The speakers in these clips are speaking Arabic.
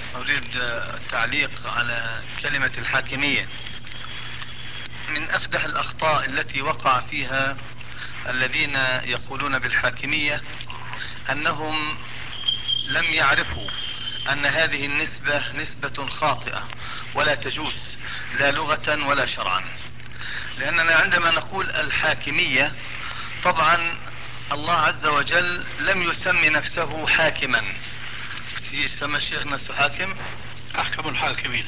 أريد التعليق على كلمة الحاكمية. من أفدح الأخطاء التي وقع فيها الذين يقولون بالحاكمية أنهم لم يعرفوا أن هذه النسبة نسبة خاطئة ولا تجوز، لا لغة ولا شرعا. لأننا عندما نقول الحاكمية، طبعا الله عز وجل لم يسمي نفسه حاكما. في سمى الشيخ نفسه حاكم؟ أحكم الحاكمين.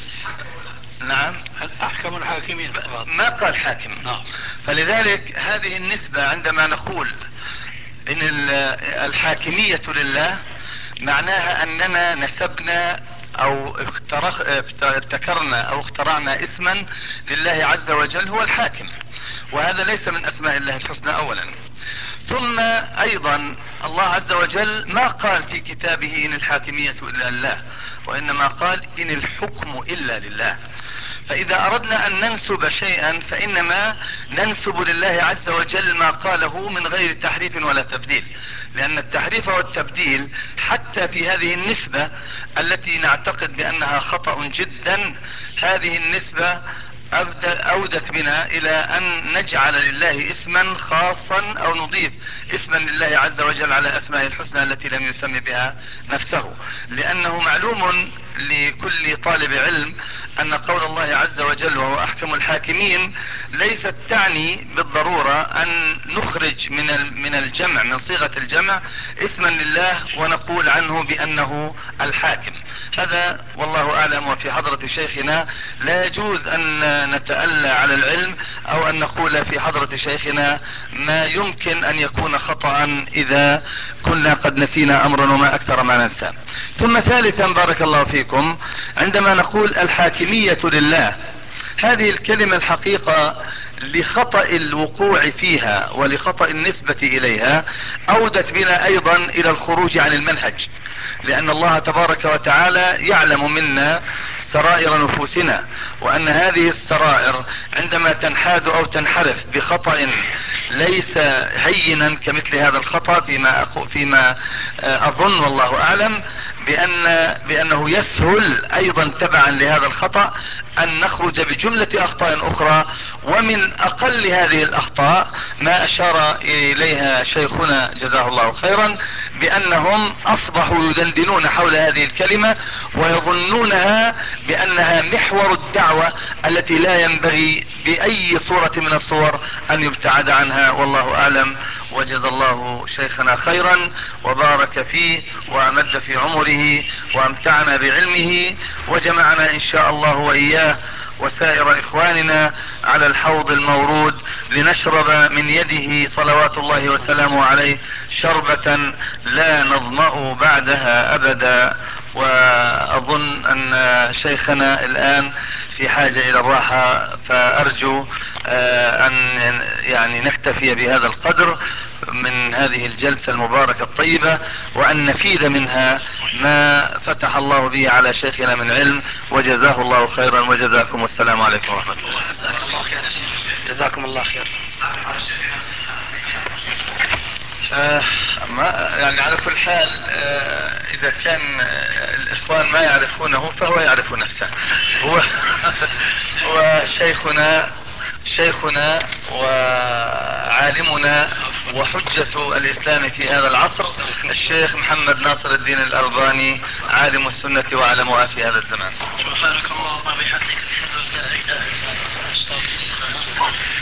نعم، أحكم الحاكمين فقط. ما قال حاكم. نعم. فلذلك هذه النسبة عندما نقول ان الحاكمية لله، معناها اننا نسبنا او ابتكرنا او اخترعنا اسما لله عز وجل هو الحاكم، وهذا ليس من اسماء الله الحسنى اولا. ثم ايضا الله عز وجل ما قال في كتابه ان الحاكمية الا لله، وانما قال ان الحكم الا لله. فاذا اردنا ان ننسب شيئا فانما ننسب لله عز وجل ما قاله من غير تحريف ولا تبديل. لان التحريف والتبديل حتى في هذه النسبة التي نعتقد بانها خطأ جدا، هذه النسبة اودت بنا الى ان نجعل لله اسما خاصا او نضيف اسما لله عز وجل على اسماء الحسنى التي لم يسمي بها نفسه. لانه معلوم لكل طالب علم ان قول الله عز وجل وهو احكم الحاكمين ليست تعني بالضرورة ان نخرج من الجمع، من صيغة الجمع، اسما لله ونقول عنه بانه الحاكم. هذا والله اعلم. وفي حضرة شيخنا لا يجوز ان نتألى على العلم او ان نقول في حضرة شيخنا ما يمكن ان يكون خطأ اذا كنا قد نسينا امرا، وما اكثر ما ننسى. ثم ثالثا بارك الله فيكم، عندما نقول الحاكمية لله، هذه الكلمة الحقيقة لخطأ الوقوع فيها ولخطأ النسبة اليها اودت بنا ايضا الى الخروج عن المنهج. لان الله تبارك وتعالى يعلم منا سرائر نفوسنا، وان هذه السرائر عندما تنحاز او تنحرف بخطأ ليس هينا كمثل هذا الخطأ، فيما اظن والله اعلم بانه يسهل ايضا تبعا لهذا الخطأ ان نخرج بجملة اخطاء اخرى. ومن اقل هذه الاخطاء ما اشار اليها شيخنا جزاه الله خيرا، بانهم اصبحوا يدندنون حول هذه الكلمة ويظنونها بانها محور الدعوة التي لا ينبغي باي صورة من الصور ان يبتعد عنها، والله اعلم. وجزا الله شيخنا خيرا وبارك فيه وامد في عمره وامتعنا بعلمه، وجمعنا ان شاء الله واياه وسائر اخواننا على الحوض المورود لنشرب من يده صلوات الله وسلامه عليه شربة لا نظمأ بعدها ابدا. واظن ان شيخنا الان في حاجة الى الراحة، فارجو ان يعني نكتفي بهذا القدر من هذه الجلسة المباركة الطيبة، وان نفيد منها ما فتح الله به على شيخنا من علم، وجزاه الله خيرا وجزاكم، والسلام عليكم ورحمة الله. جزاك الله خير يا شيخ. جزاكم الله خير. ما يعني على كل حال اذا كان الاخوان ما يعرفونه فهو يعرف نفسه. هو هو شيخنا وعالمنا وحجة الاسلام في هذا العصر، الشيخ محمد ناصر الدين الالباني، عالم السنة وعلمها في هذا الزمان. سبحانك اللهم وبحمدك.